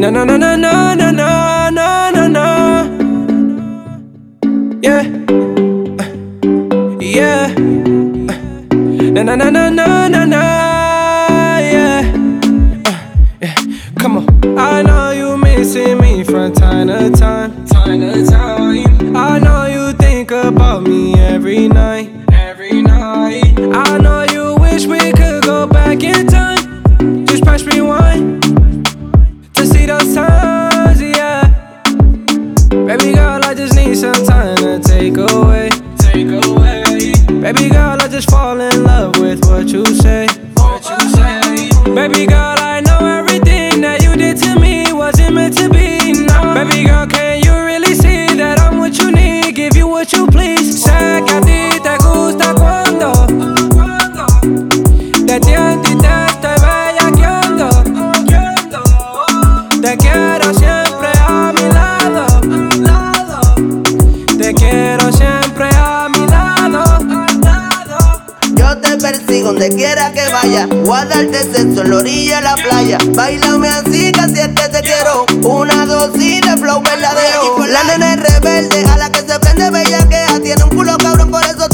No, no, no, no, no, no, no, no, no, no. Yeah. Yeah. No, no, no, no, no, no, no. Yeah. Yeah. Come on. I know you missing me from time to time. Time to time. I know you think about me every night. Every night. I know you wish we could go back in time. Just press rewind to see those times, yeah. Baby girl, I just need some time to take away. Take away. Baby girl, I just fall in love with what you say. What you say. Baby girl, I know everything that you did to me wasn't meant to be. No. Baby girl, can you really see that I'm what you need? Give you what you please. Sé que a ti te gusta cuando de ti en ti te estoy bellaqueando. Te quiero siempre a mi lado. Te quiero siempre a mi lado. Yo te persigo donde quiera que vaya. Voy a darte sexo en la orilla de la playa. Báilame así, que así es que te quiero. Una dosis de flow verdadero. La nena es rebelde, a la que se prende bellaquea. Tiene un culo cabrón, por eso